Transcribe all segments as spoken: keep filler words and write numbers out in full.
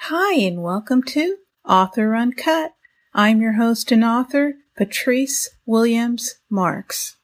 Hi, and welcome to Author Uncut. I'm your host and author, Patrice Williams Marks.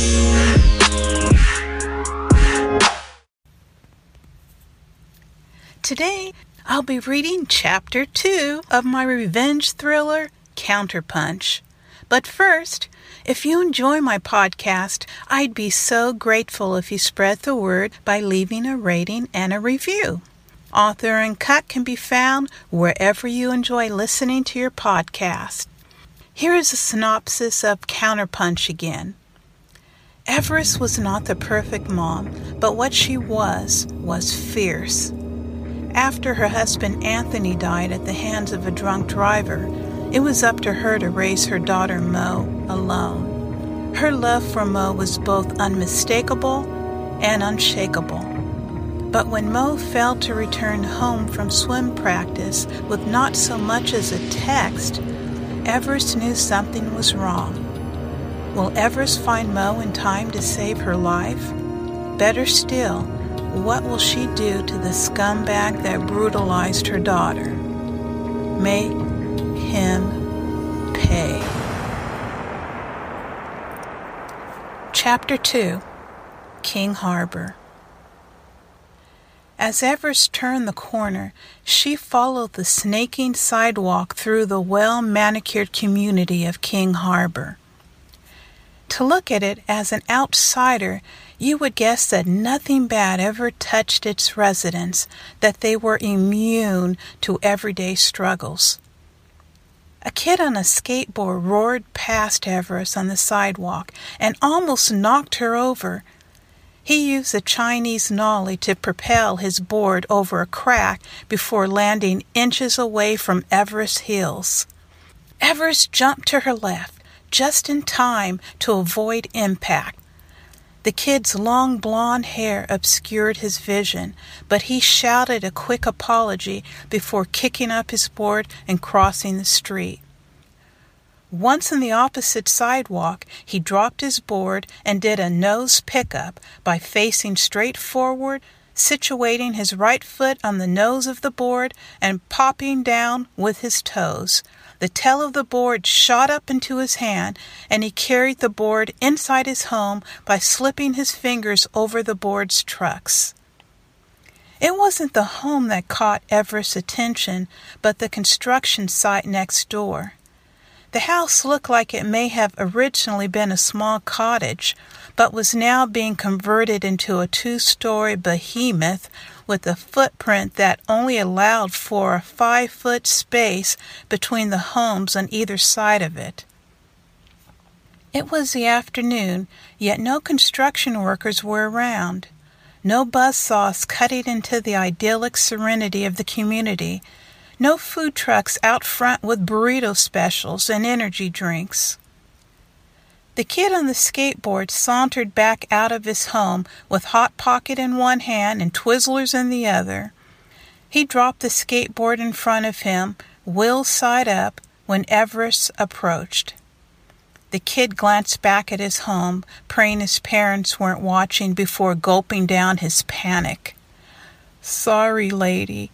Today, I'll be reading Chapter two of my revenge thriller, Counterpunch. But first, if you enjoy my podcast, I'd be so grateful if you spread the word by leaving a rating and a review. Author Uncut can be found wherever you enjoy listening to your podcast. Here is a synopsis of Counterpunch again. Everest was not the perfect mom, but what she was, was fierce. After her husband Anthony died at the hands of a drunk driver, it was up to her to raise her daughter Mo alone. Her love for Mo was both unmistakable and unshakable. But when Mo failed to return home from swim practice with not so much as a text, Everest knew something was wrong. Will Everest find Mo in time to save her life? Better still, what will she do to the scumbag that brutalized her daughter? Make him pay. Chapter two, King Harbor. As Everest turned the corner, she followed the snaking sidewalk through the well-manicured community of King Harbor. To look at it as an outsider, you would guess that nothing bad ever touched its residents, that they were immune to everyday struggles. A kid on a skateboard roared past Everest on the sidewalk and almost knocked her over. He used a Chinese nollie to propel his board over a crack before landing inches away from Everest's heels. Everest jumped to her left, just in time to avoid impact. The kid's long blonde hair obscured his vision, but he shouted a quick apology before kicking up his board and crossing the street. Once on the opposite sidewalk, he dropped his board and did a nose pickup by facing straight forward, situating his right foot on the nose of the board, and popping down with his toes. The tail of the board shot up into his hand, and he carried the board inside his home by slipping his fingers over the board's trucks. It wasn't the home that caught Everest's attention, but the construction site next door. The house looked like it may have originally been a small cottage, but was now being converted into a two-story behemoth with a footprint that only allowed for a five-foot space between the homes on either side of it. It was the afternoon, yet no construction workers were around. No buzzsaws cutting into the idyllic serenity of the community. No food trucks out front with burrito specials and energy drinks. The kid on the skateboard sauntered back out of his home with Hot Pocket in one hand and Twizzlers in the other. He dropped the skateboard in front of him, wheels side up, when Everest approached. The kid glanced back at his home, praying his parents weren't watching before gulping down his panic. "Sorry, lady."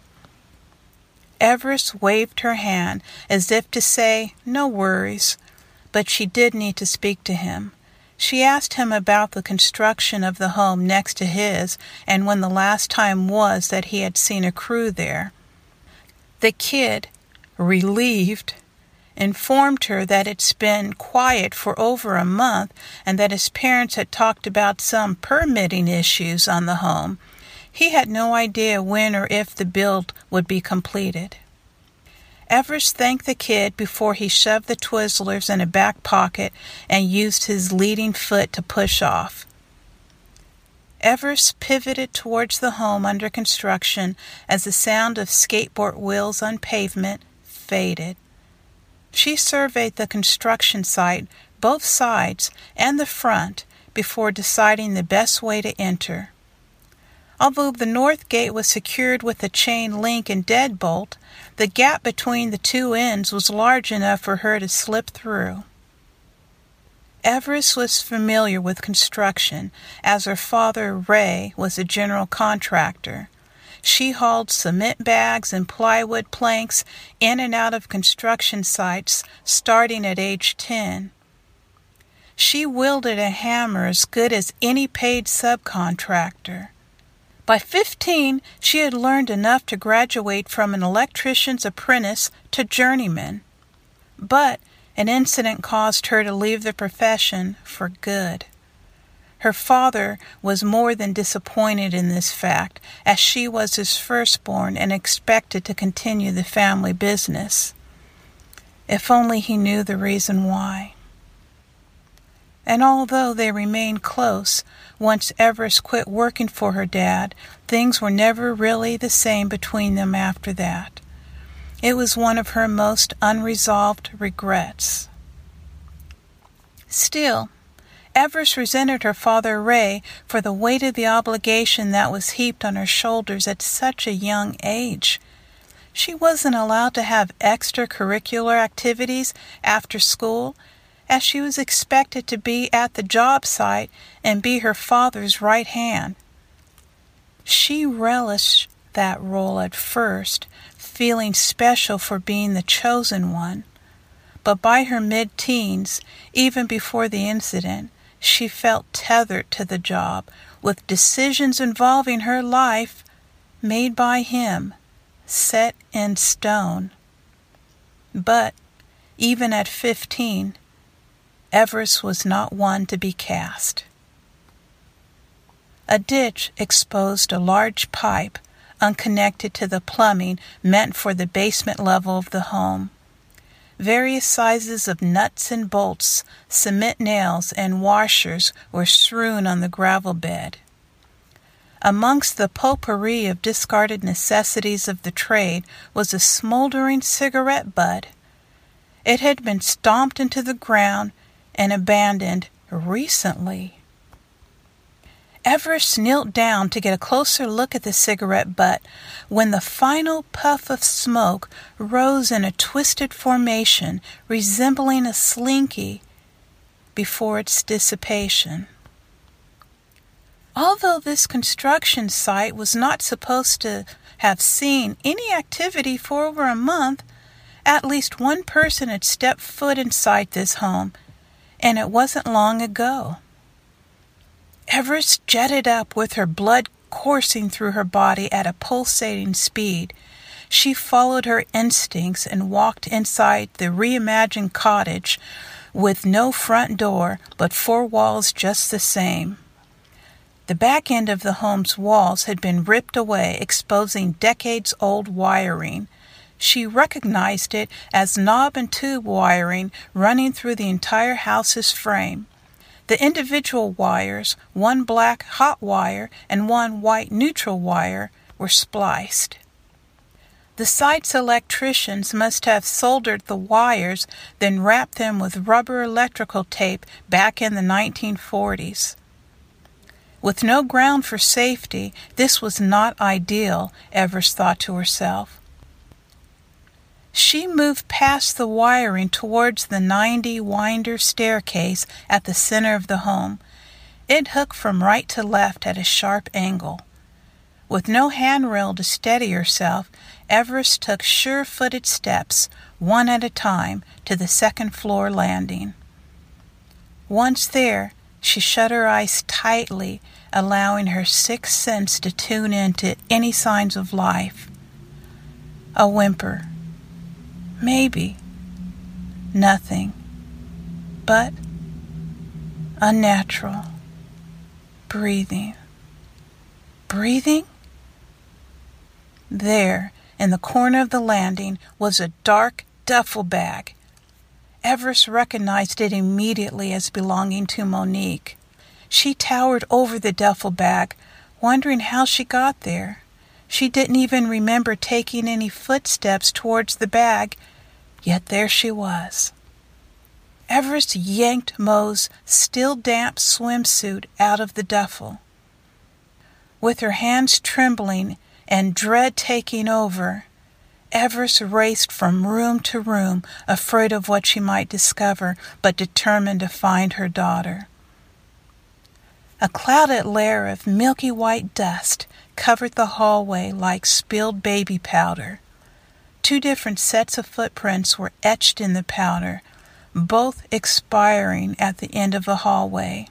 Everest waved her hand as if to say, "No worries," but she did need to speak to him. She asked him about the construction of the home next to his and when the last time was that he had seen a crew there. The kid, relieved, informed her that it's been quiet for over a month and that his parents had talked about some permitting issues on the home. He had no idea when or if the build would be completed. Everest thanked the kid before he shoved the Twizzlers in a back pocket and used his leading foot to push off. Everest pivoted towards the home under construction as the sound of skateboard wheels on pavement faded. She surveyed the construction site, both sides and the front, before deciding the best way to enter. Although the north gate was secured with a chain link and deadbolt, the gap between the two ends was large enough for her to slip through. Everest was familiar with construction, as her father, Ray, was a general contractor. She hauled cement bags and plywood planks in and out of construction sites starting at age ten. She wielded a hammer as good as any paid subcontractor. By fifteen, she had learned enough to graduate from an electrician's apprentice to journeyman. But an incident caused her to leave the profession for good. Her father was more than disappointed in this fact, as she was his firstborn and expected to continue the family business. If only he knew the reason why. And although they remained close, once Everest quit working for her dad, things were never really the same between them after that. It was one of her most unresolved regrets. Still, Everest resented her father Ray for the weight of the obligation that was heaped on her shoulders at such a young age. She wasn't allowed to have extracurricular activities after school, as she was expected to be at the job site and be her father's right hand. She relished that role at first, feeling special for being the chosen one. But by her mid-teens, even before the incident, she felt tethered to the job, with decisions involving her life made by him, set in stone. But even at fifteen, Everest was not one to be cast. A ditch exposed a large pipe, unconnected to the plumbing, meant for the basement level of the home. Various sizes of nuts and bolts, cement nails, and washers were strewn on the gravel bed. Amongst the potpourri of discarded necessities of the trade was a smoldering cigarette butt. It had been stomped into the ground and abandoned recently. Everest knelt down to get a closer look at the cigarette butt when the final puff of smoke rose in a twisted formation resembling a slinky before its dissipation. Although this construction site was not supposed to have seen any activity for over a month, at least one person had stepped foot inside this home, and it wasn't long ago. Everest jetted up with her blood coursing through her body at a pulsating speed. She followed her instincts and walked inside the reimagined cottage with no front door but four walls just the same. The back end of the home's walls had been ripped away, exposing decades-old wiring. She recognized it as knob and tube wiring running through the entire house's frame. The individual wires, one black hot wire and one white neutral wire, were spliced. The site's electricians must have soldered the wires, then wrapped them with rubber electrical tape back in the nineteen forties. With no ground for safety, this was not ideal, Everest thought to herself. She moved past the wiring towards the ninety-winder staircase at the center of the home. It hooked from right to left at a sharp angle. With no handrail to steady herself, Everest took sure-footed steps, one at a time, to the second-floor landing. Once there, she shut her eyes tightly, allowing her sixth sense to tune into any signs of life. A whimper. Maybe. Nothing. But unnatural. Breathing. Breathing? There, in the corner of the landing, was a dark duffel bag. Everest recognized it immediately as belonging to Monique. She towered over the duffel bag, wondering how she got there. She didn't even remember taking any footsteps towards the bag, yet there she was. Everest yanked Mo's still damp swimsuit out of the duffel. With her hands trembling and dread taking over, Everest raced from room to room, afraid of what she might discover, but determined to find her daughter. A clouded layer of milky white dust covered the hallway like spilled baby powder. Two different sets of footprints were etched in the powder, both expiring at the end of the hallway.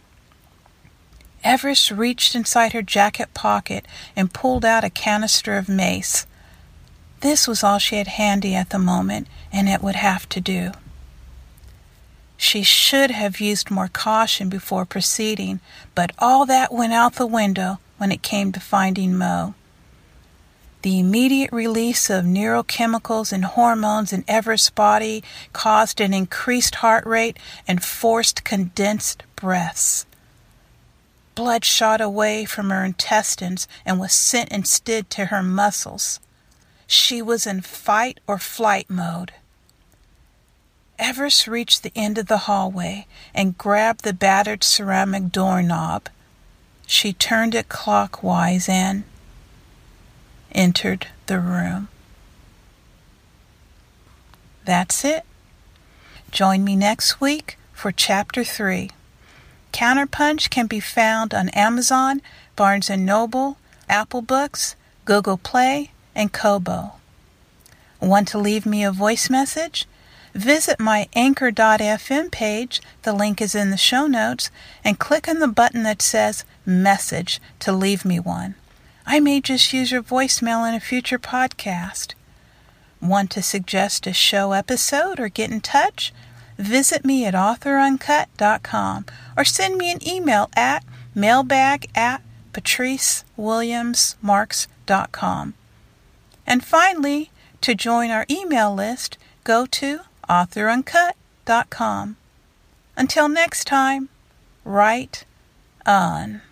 Everest reached inside her jacket pocket and pulled out a canister of mace. This was all she had handy at the moment, and it would have to do. She should have used more caution before proceeding, but all that went out the window when it came to finding Mo. The immediate release of neurochemicals and hormones in Everest's body caused an increased heart rate and forced condensed breaths. Blood shot away from her intestines and was sent instead to her muscles. She was in fight or flight mode. Everest reached the end of the hallway and grabbed the battered ceramic doorknob. She turned it clockwise and entered the room. That's it. Join me next week for Chapter three. Counterpunch can be found on Amazon, Barnes and Noble, Apple Books, Google Play, and Kobo. Want to leave me a voice message? Visit my anchor dot f m page, the link is in the show notes, and click on the button that says Message to leave me one. I may just use your voicemail in a future podcast. Want to suggest a show episode or get in touch? Visit me at author uncut dot com or send me an email at mailbag at patrice williams marks dot com. And finally, to join our email list, go to author uncut dot com. Until next time, write on.